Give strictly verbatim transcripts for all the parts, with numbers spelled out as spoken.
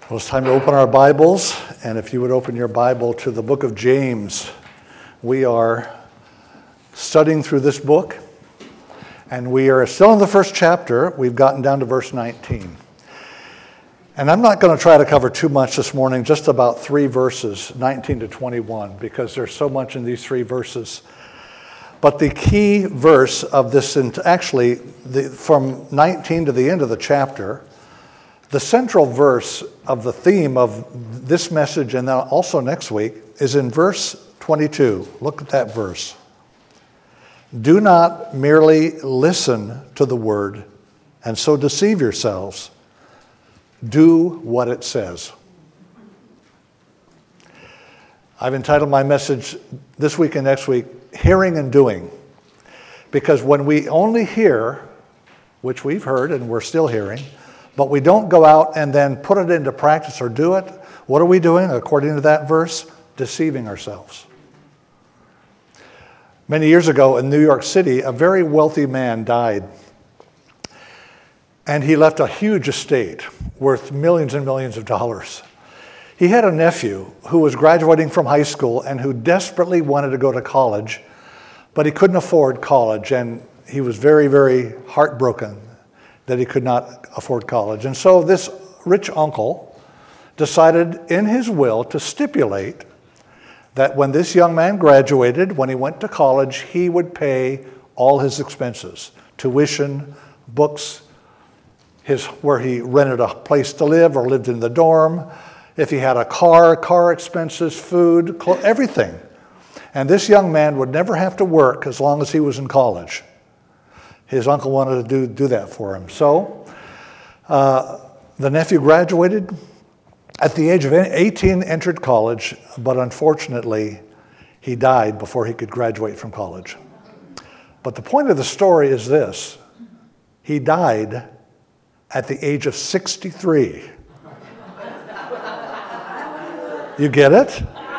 Well, it's time to open our Bibles, and if you would open your Bible to the book of James. We are studying through this book, and we are still in the first chapter. We've gotten down to verse nineteen. And I'm not going to try to cover too much this morning, just about three verses, nineteen to twenty-one, because there's so much in these three verses. But the key verse of this, actually, the, from nineteen to the end of the chapter, the central verse of the theme of this message and then also next week is in verse twenty-two. Look at that verse. Do not merely listen to the word and so deceive yourselves. Do what it says. I've entitled my message this week and next week, Hearing and Doing. Because when we only hear, which we've heard and we're still hearing, but we don't go out and then put it into practice or do it, what are we doing according to that verse? Deceiving ourselves. Many years ago in New York City, a very wealthy man died. And he left a huge estate worth millions and millions of dollars. He had a nephew who was graduating from high school and who desperately wanted to go to college, but he couldn't afford college, and he was very, very heartbroken that he could not afford college. And so this rich uncle decided in his will to stipulate that when this young man graduated, when he went to college, he would pay all his expenses, tuition, books, his where he rented a place to live or lived in the dorm, if he had a car, car expenses, food, clothes, everything. And this young man would never have to work as long as he was in college. His uncle wanted to do, do that for him. So uh, the nephew graduated. At the age of eighteen, entered college, but unfortunately, he died before he could graduate from college. But the point of the story is this. He died at the age of sixty-three. You get it?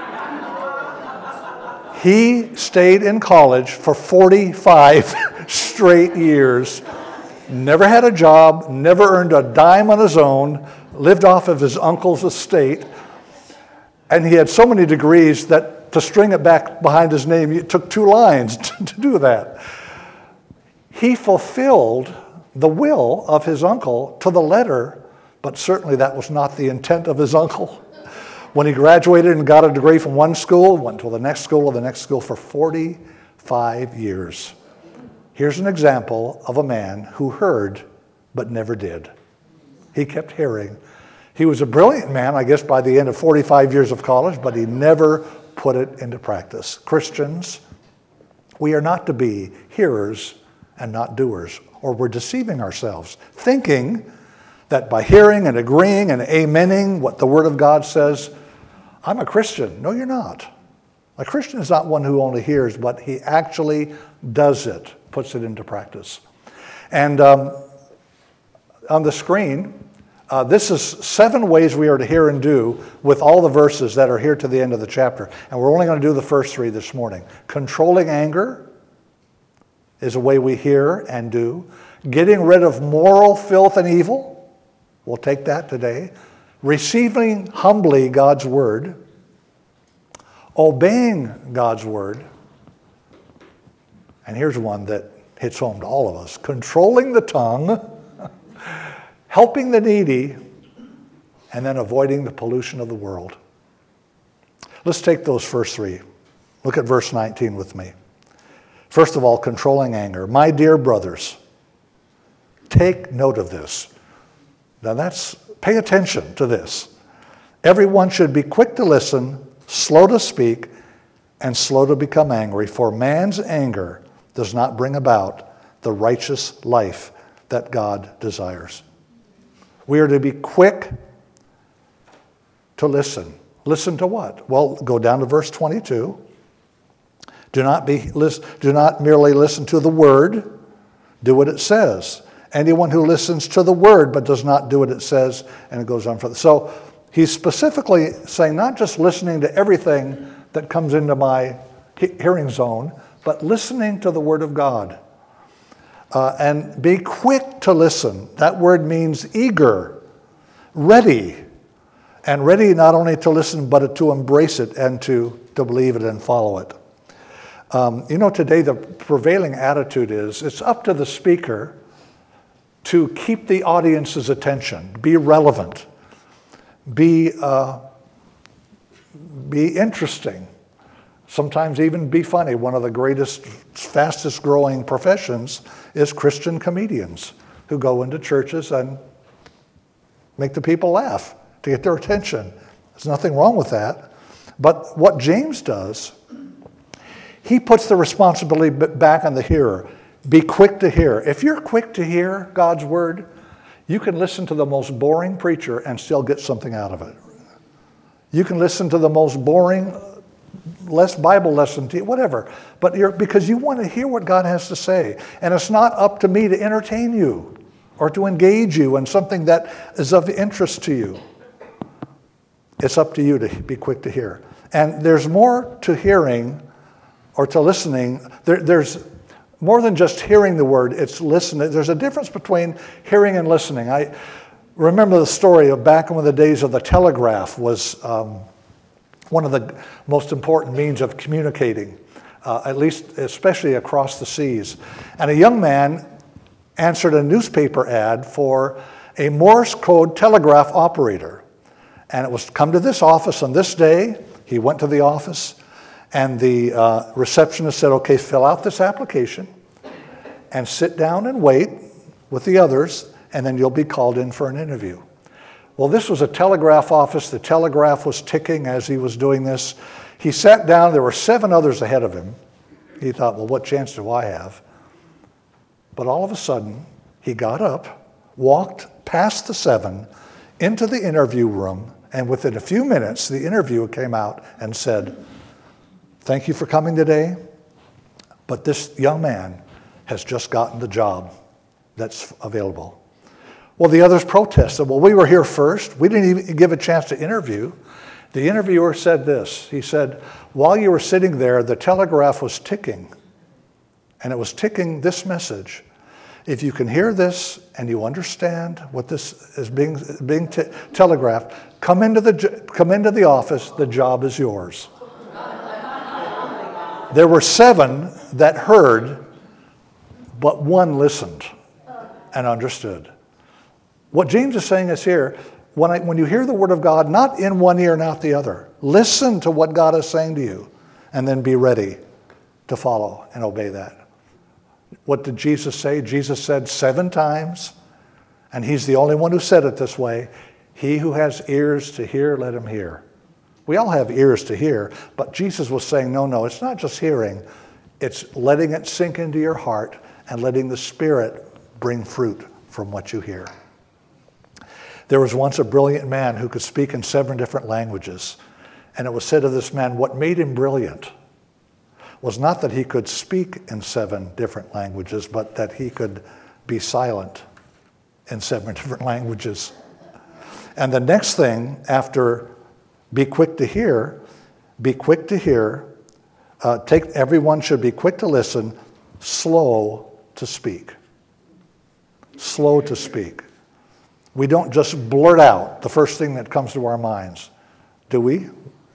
He stayed in college for forty-five straight years, never had a job, never earned a dime on his own, lived off of his uncle's estate, and he had so many degrees that to string it back behind his name, it took two lines to, to do that. He fulfilled the will of his uncle to the letter, but certainly that was not the intent of his uncle. When he graduated and got a degree from one school, went to the next school or the next school for forty-five years. Here's an example of a man who heard but never did. He kept hearing. He was a brilliant man, I guess, by the end of forty-five years of college, but he never put it into practice. Christians, we are not to be hearers and not doers, or we're deceiving ourselves, thinking that by hearing and agreeing and amening what the Word of God says, I'm a Christian. No, you're not. A Christian is not one who only hears, but he actually does it, puts it into practice. And um, on the screen, uh, this is seven ways we are to hear and do with all the verses that are here to the end of the chapter. And we're only going to do the first three this morning. Controlling anger is a way we hear and do. Getting rid of moral filth and evil, we'll take that today. Receiving humbly God's word. Obeying God's word. And here's one that hits home to all of us. Controlling the tongue, helping the needy, and then avoiding the pollution of the world. Let's take those first three. Look at verse nineteen with me. First of all, controlling anger. My dear brothers, take note of this. Now that's, pay attention to this. Everyone should be quick to listen, slow to speak, and slow to become angry, for man's anger does not bring about the righteous life that God desires. We are to be quick to listen. Listen to what? Well, go down to verse twenty-two. Do not be do not merely listen to the word, do what it says. Anyone who listens to the word but does not do what it says, and it goes on further. So he's specifically saying not just listening to everything that comes into my hearing zone, but listening to the word of God. Uh, and be quick to listen. That word means eager, ready. and ready not only to listen, but to embrace it and to, to believe it and follow it. Um, you know, today the prevailing attitude is it's up to the speaker to keep the audience's attention, be relevant, be, uh, be interesting, sometimes even be funny. One of the greatest, fastest growing professions is Christian comedians who go into churches and make the people laugh to get their attention. There's nothing wrong with that. But what James does, he puts the responsibility back on the hearer. Be quick to hear. If you're quick to hear God's word, you can listen to the most boring preacher and still get something out of it. You can listen to the most boring, less Bible lesson, to whatever, but you're, because you want to hear what God has to say. And it's not up to me to entertain you or to engage you in something that is of interest to you. It's up to you to be quick to hear. And there's more to hearing or to listening. There, there's more than just hearing the word, it's listening. There's a difference between hearing and listening. I remember the story of back in the days of the telegraph was um, one of the most important means of communicating, uh, at least especially across the seas. And a young man answered a newspaper ad for a Morse code telegraph operator. And it was come to this office on this day. He went to the office. And the uh, receptionist said, okay, fill out this application and sit down and wait with the others, and then you'll be called in for an interview. Well, this was a telegraph office. The telegraph was ticking as he was doing this. He sat down. There were seven others ahead of him. He thought, well, what chance do I have? But all of a sudden, he got up, walked past the seven, into the interview room, and within a few minutes, the interviewer came out and said, thank you for coming today, but this young man has just gotten the job that's available. Well, the others protested. Well, we were here first. We didn't even give a chance to interview. The interviewer said this. He said, while you were sitting there, the telegraph was ticking, and it was ticking this message. If you can hear this and you understand what this is being, being t- telegraphed, come into the, come into the office. The job is yours. There were seven that heard, but one listened and understood. What James is saying is here, when, I, when you hear the word of God, not in one ear and out the other, listen to what God is saying to you, and then be ready to follow and obey that. What did Jesus say? Jesus said seven times, and he's the only one who said it this way, he who has ears to hear, let him hear. We all have ears to hear, but Jesus was saying, no, no, it's not just hearing. It's letting it sink into your heart and letting the Spirit bring fruit from what you hear. There was once a brilliant man who could speak in seven different languages. And it was said of this man, what made him brilliant was not that he could speak in seven different languages, but that he could be silent in seven different languages. And the next thing after be quick to hear, be quick to hear, uh, take, everyone should be quick to listen, slow to speak. Slow to speak. We don't just blurt out the first thing that comes to our minds, do we?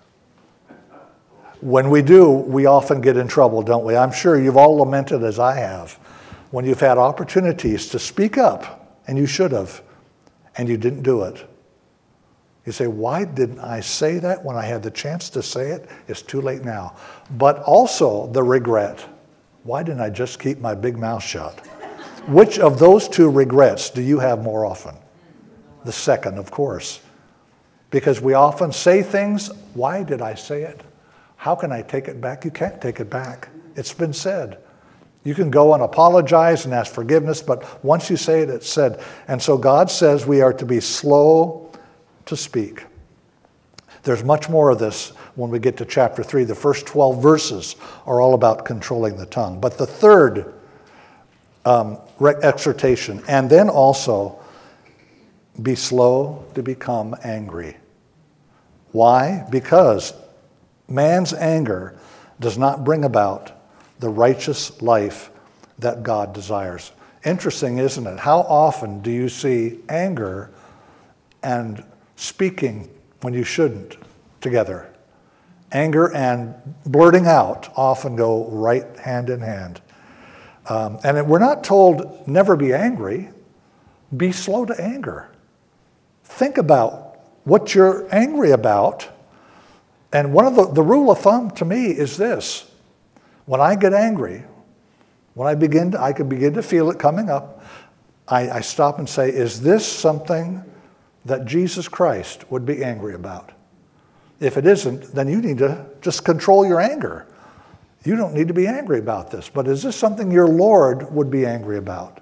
When we do, we often get in trouble, don't we? I'm sure you've all lamented, as I have, when you've had opportunities to speak up, and you should have, and you didn't do it. You say, why didn't I say that when I had the chance to say it? It's too late now. But also the regret. Why didn't I just keep my big mouth shut? Which of those two regrets do you have more often? The second, of course. Because we often say things, why did I say it? How can I take it back? You can't take it back. It's been said. You can go and apologize and ask forgiveness, but once you say it, it's said. And so God says we are to be slow to speak. There's much more of this when we get to chapter three. The first twelve verses are all about controlling the tongue. But the third um, exhortation, and then also be slow to become angry. Why? Because man's anger does not bring about the righteous life that God desires. Interesting, isn't it? How often do you see anger and speaking when you shouldn't together. Anger and blurting out often go right hand in hand. Um, and we're not told never be angry. Be slow to anger. Think about what you're angry about. And one of the, the rule of thumb to me is this. When I get angry, when I begin to, I can begin to feel it coming up, I, I stop and say, is this something that Jesus Christ would be angry about? If it isn't, then you need to just control your anger. You don't need to be angry about this. But is this something your Lord would be angry about?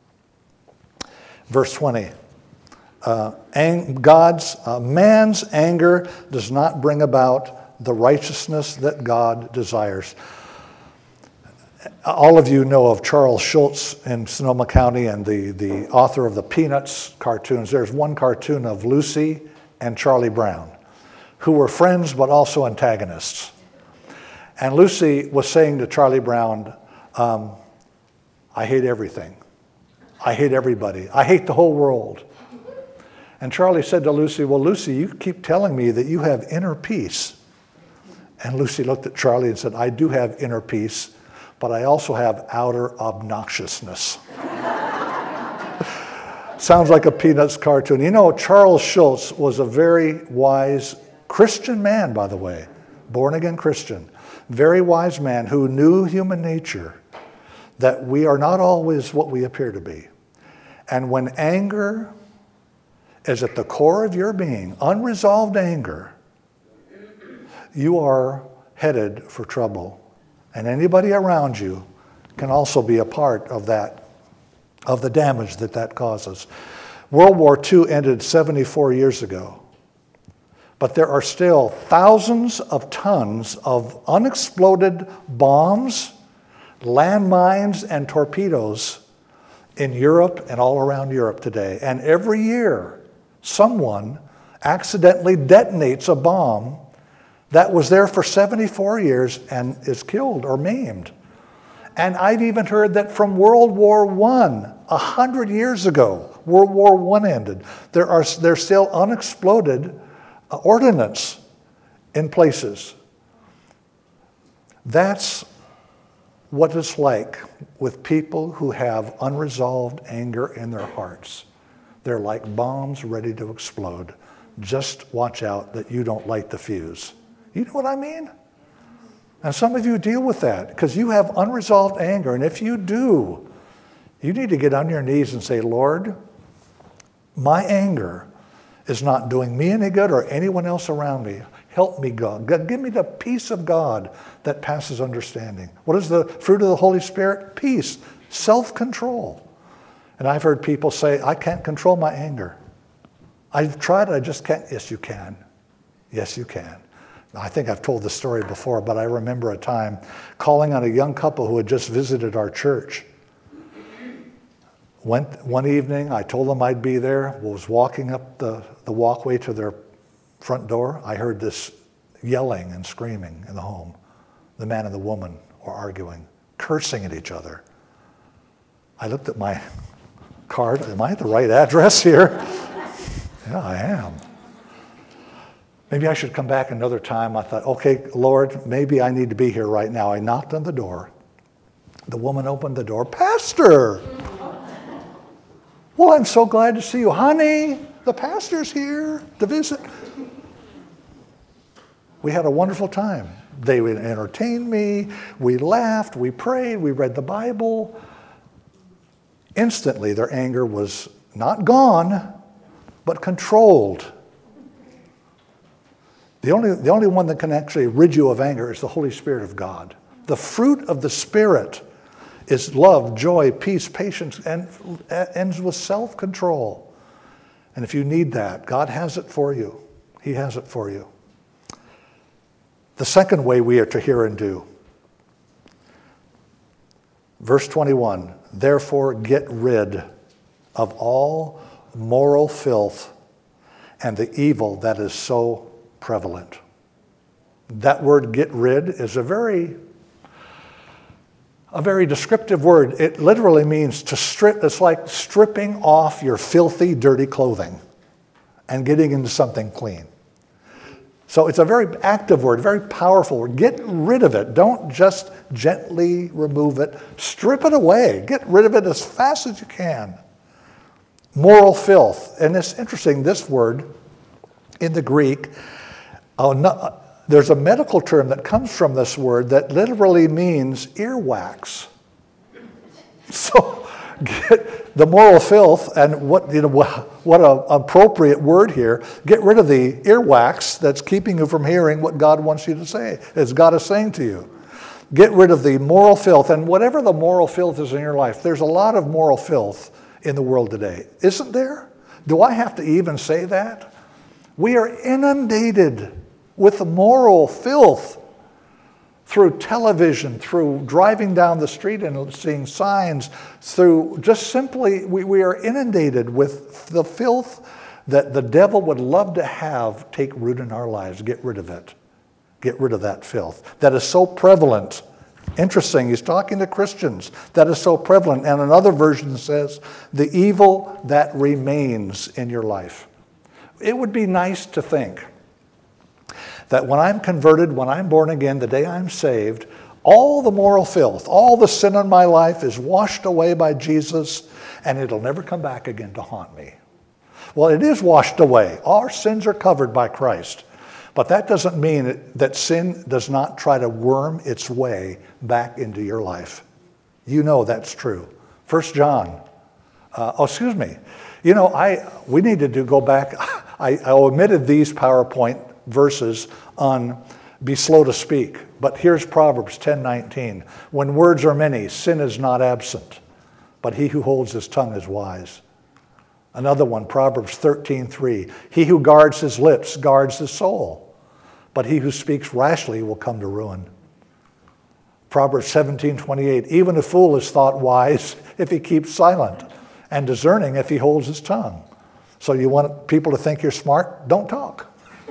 Verse twenty. Uh, ang- God's, uh, man's anger does not bring about the righteousness that God desires. All of you know of Charles Schulz in Sonoma County and the, the author of the Peanuts cartoons. There's one cartoon of Lucy and Charlie Brown, who were friends but also antagonists. And Lucy was saying to Charlie Brown, um, I hate everything. I hate everybody. I hate the whole world. And Charlie said to Lucy, well, Lucy, you keep telling me that you have inner peace. And Lucy looked at Charlie and said, I do have inner peace, but I also have outer obnoxiousness. Sounds like a Peanuts cartoon. You know, Charles Schulz was a very wise Christian man, by the way, born-again Christian. Very wise man who knew human nature, that we are not always what we appear to be. And when anger is at the core of your being, unresolved anger, you are headed for trouble. And anybody around you can also be a part of that, of the damage that that causes. World War Two ended seventy-four years ago. But there are still thousands of tons of unexploded bombs, landmines, and torpedoes in Europe and all around Europe today. And every year, someone accidentally detonates a bomb that was there for seventy-four years and is killed or maimed. And I've even heard that from World War One, a hundred years ago, World War One ended, there are there's still unexploded ordnance in places. That's what it's like with people who have unresolved anger in their hearts. They're like bombs ready to explode. Just watch out that you don't light the fuse. You know what I mean? And some of you deal with that because you have unresolved anger. And if you do, you need to get on your knees and say, Lord, my anger is not doing me any good or anyone else around me. Help me, God. God, give me the peace of God that passes understanding. What is the fruit of the Holy Spirit? Peace, self-control. And I've heard people say, I can't control my anger. I've tried, I just can't. Yes, you can. Yes, you can. I think I've told this story before, but I remember a time calling on a young couple who had just visited our church. Went one evening, I told them I'd be there, was walking up the, the walkway to their front door. I heard this yelling and screaming in the home. The man and the woman were arguing, cursing at each other. I looked at my card. Am I at the right address here? Yeah, I am. Maybe I should come back another time. I thought, okay, Lord, maybe I need to be here right now. I knocked on the door. The woman opened the door. Pastor! Well, I'm so glad to see you. Honey, the pastor's here to visit. We had a wonderful time. They entertained me. We laughed. We prayed. We read the Bible. Instantly, their anger was not gone, but controlled. The only, the only one that can actually rid you of anger is the Holy Spirit of God. The fruit of the Spirit is love, joy, peace, patience, and ends with self-control. And if you need that, God has it for you. He has it for you. The second way we are to hear and do. Verse twenty-one, therefore get rid of all moral filth and the evil that is so prevalent. That word get rid is a very A very descriptive word. It literally means to strip. It's like stripping off your filthy, dirty clothing and getting into something clean. So it's a very active word, very powerful word. Get rid of it. Don't just gently remove it. Strip it away. Get rid of it as fast as you can. Moral filth. And it's interesting, this word in the Greek, oh, no, there's a medical term that comes from this word that literally means earwax. So get the moral filth, and what, you know, what an appropriate word here. Get rid of the earwax that's keeping you from hearing what God wants you to say, as God is saying to you. Get rid of the moral filth, and whatever the moral filth is in your life, there's a lot of moral filth in the world today. Isn't there? Do I have to even say that? We are inundated with moral filth through television, through driving down the street and seeing signs, through just simply, we, we are inundated with the filth that the devil would love to have take root in our lives. Get rid of it. Get rid of that filth that is so prevalent. Interesting, he's talking to Christians. That is so prevalent. And another version says, the evil that remains in your life. It would be nice to think that when I'm converted, when I'm born again, the day I'm saved, all the moral filth, all the sin in my life is washed away by Jesus, and it'll never come back again to haunt me. Well, it is washed away. Our sins are covered by Christ. But that doesn't mean that sin does not try to worm its way back into your life. You know that's true. First John, uh, oh, excuse me. You know, I we need to do, go back. I, I omitted these PowerPoint verses on be slow to speak. But here's Proverbs ten nineteen. When words are many, sin is not absent, but he who holds his tongue is wise. Another one, Proverbs thirteen three. He who guards his lips guards his soul, but he who speaks rashly will come to ruin. Proverbs seventeen twenty-eight. Even a fool is thought wise if he keeps silent, and discerning if he holds his tongue. So you want people to think you're smart? Don't talk.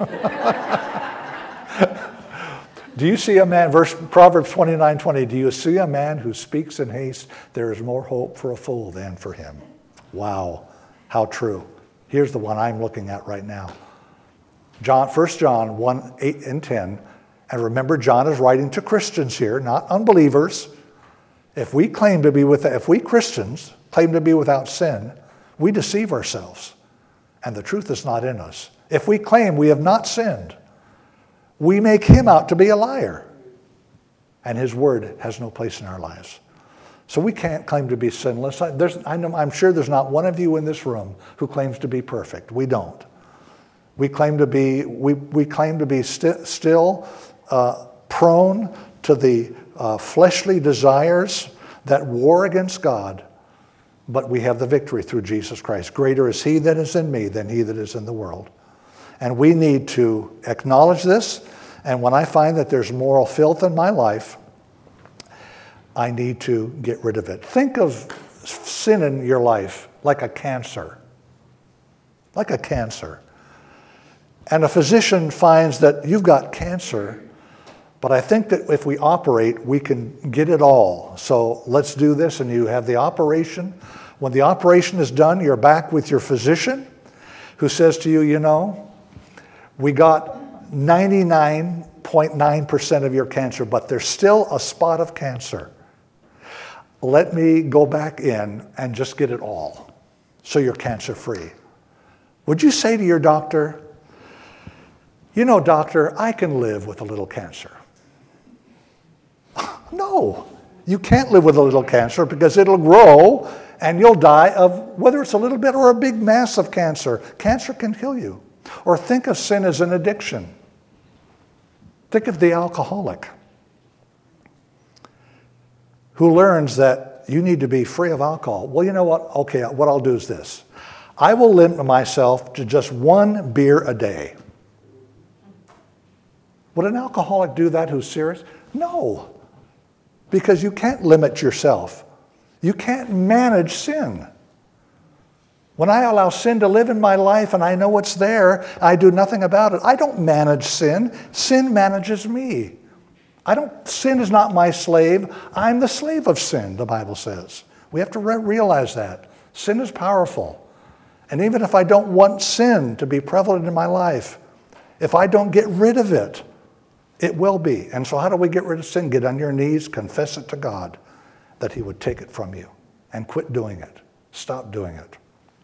Do you see a man, verse Proverbs twenty-nine twenty, do you see a man who speaks in haste? There is more hope for a fool than for him. Wow, how true. Here's the one I'm looking at right now. John, First John one, eight and ten. And remember, John is writing to Christians here, not unbelievers. If we claim to be with, if we Christians claim to be without sin, we deceive ourselves, and the truth is not in us. If we claim we have not sinned, we make him out to be a liar, and his word has no place in our lives. So we can't claim to be sinless. There's, I know, I'm sure there's not one of you in this room who claims to be perfect. We don't. We claim to be, we, we claim to be st- still uh, prone to the uh, fleshly desires that war against God, but we have the victory through Jesus Christ. Greater is he that is in me than he that is in the world. And we need to acknowledge this. And when I find that there's moral filth in my life, I need to get rid of it. Think of sin in your life like a cancer. Like a cancer. And a physician finds that you've got cancer, but I think that if we operate, we can get it all. So let's do this, and you have the operation. When the operation is done, you're back with your physician who says to you, you know, we got ninety-nine point nine percent of your cancer, but there's still a spot of cancer. Let me go back in and just get it all so you're cancer-free. Would you say to your doctor, you know, doctor, I can live with a little cancer? No, you can't live with a little cancer because it'll grow and you'll die of whether it's a little bit or a big mass of cancer. Cancer can kill you. Or think of sin as an addiction. Think of the alcoholic who learns that you need to be free of alcohol. Well, you know what? Okay, what I'll do is this. I will limit myself to just one beer a day. Would an alcoholic do that who's serious? No, because you can't limit yourself. You can't manage sin. When I allow sin to live in my life and I know it's there, I do nothing about it. I don't manage sin. Sin manages me. I don't. Sin is not my slave. I'm the slave of sin, the Bible says. We have to re- realize that. Sin is powerful. And even if I don't want sin to be prevalent in my life, If I don't get rid of it, it will be. And so how do we get rid of sin? Get on your knees, confess it to God that he would take it from you and quit doing it. Stop doing it.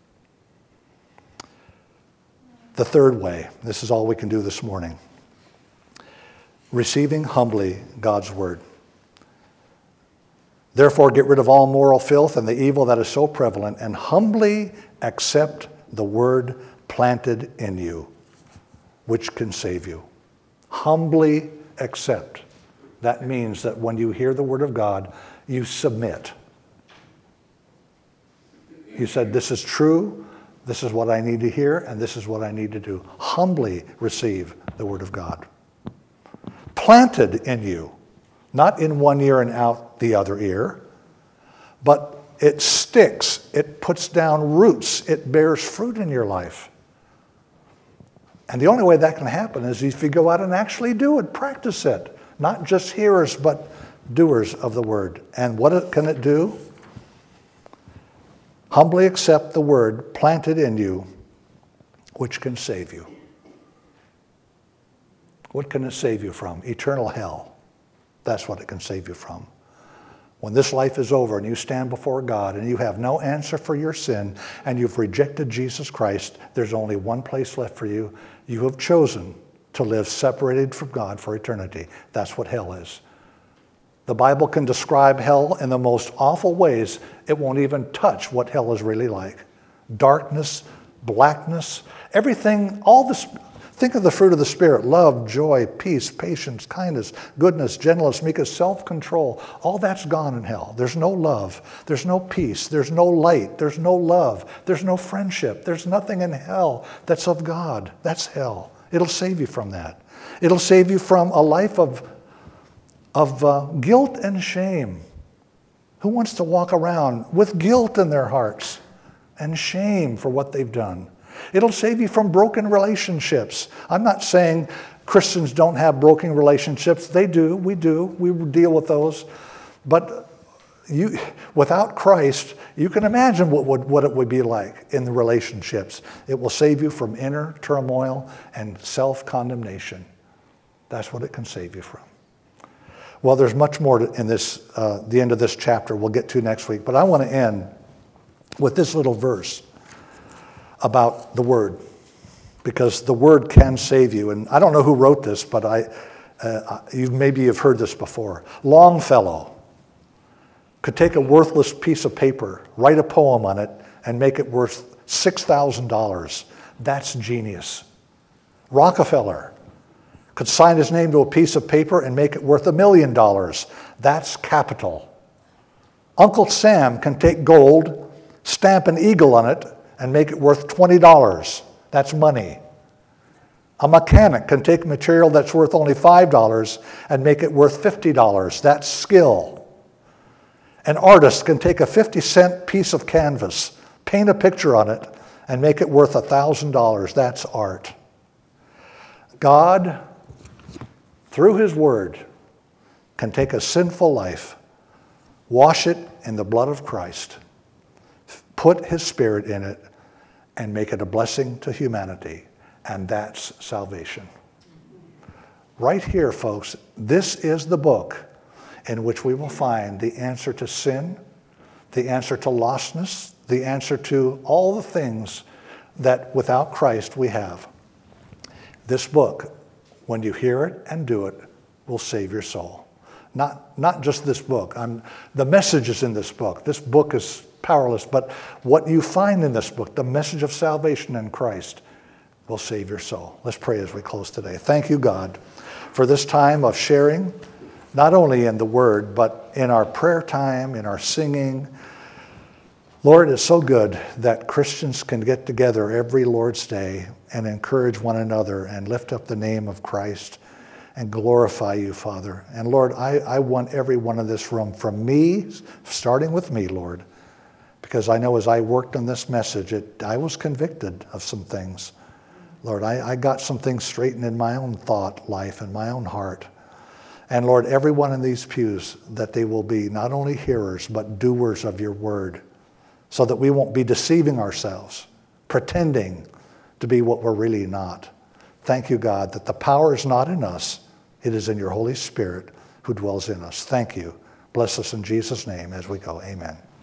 The third way, this is all we can do this morning, receiving humbly God's word. Therefore, get rid of all moral filth and the evil that is so prevalent, and humbly accept the word planted in you, which can save you. Humbly accept. That means that when you hear the word of God, you submit. You said, this is true, this is what I need to hear, and this is what I need to do. Humbly receive the word of God. Planted in you, not in one ear and out the other ear, but it sticks, it puts down roots, it bears fruit in your life. And the only way that can happen is if you go out and actually do it, practice it. Not just hearers, but doers of the word. And what it, can it do? Humbly accept the word planted in you, which can save you. What can it save you from? Eternal hell. That's what it can save you from. When this life is over and you stand before God and you have no answer for your sin and you've rejected Jesus Christ, there's only one place left for you. You have chosen to live separated from God for eternity. That's what hell is. The Bible can describe hell in the most awful ways. It won't even touch what hell is really like. Darkness, blackness, everything, all this. Think of the fruit of the Spirit: love, joy, peace, patience, kindness, goodness, gentleness, meekness, self-control. All that's gone in hell. There's no love. There's no peace. There's no light. There's no love. There's no friendship. There's nothing in hell that's of God. That's hell. It'll save you from that. It'll save you from a life of, of uh, guilt and shame. Who wants to walk around with guilt in their hearts and shame for what they've done? It'll save you from broken relationships. I'm not saying Christians don't have broken relationships. They do. We do. We deal with those. But you, without Christ, you can imagine what, would, what it would be like in the relationships. It will save you from inner turmoil and self-condemnation. That's what it can save you from. Well, there's much more in this, uh, the end of this chapter we'll get to next week. But I want to end with this little verse about the word, because the word can save you. And I don't know who wrote this, but I, uh, you maybe you've heard this before. Longfellow could take a worthless piece of paper, write a poem on it, and make it worth six thousand dollars. That's genius. Rockefeller could sign his name to a piece of paper and make it worth a million dollars. That's capital. Uncle Sam can take gold, stamp an eagle on it, and make it worth twenty dollars. That's money. A mechanic can take material that's worth only five dollars and make it worth fifty dollars. That's skill. An artist can take a fifty cent piece of canvas, paint a picture on it, and make it worth one thousand dollars. That's art. God, through his word, can take a sinful life, wash it in the blood of Christ, put his Spirit in it, and make it a blessing to humanity. And that's salvation. Right here, folks, this is the book in which we will find the answer to sin, the answer to lostness, the answer to all the things that without Christ we have. This book, when you hear it and do it, will save your soul. Not, not just this book. I'm, the message is in this book. This book is powerless, but what you find in this book, the message of salvation in Christ, will save your soul. Let's pray as we close today. Thank you, God, for this time of sharing, not only in the Word, but in our prayer time, in our singing. Lord, it's so good that Christians can get together every Lord's Day and encourage one another and lift up the name of Christ and glorify you, Father. And Lord, I, I want everyone in this room, from me, starting with me, Lord, because I know as I worked on this message, it, I was convicted of some things. Lord, I, I got some things straightened in my own thought life and my own heart. And Lord, everyone in these pews, that they will be not only hearers, but doers of your word, so that we won't be deceiving ourselves, pretending to be what we're really not. Thank you, God, that the power is not in us. It is in your Holy Spirit who dwells in us. Thank you. Bless us in Jesus' name as we go. Amen.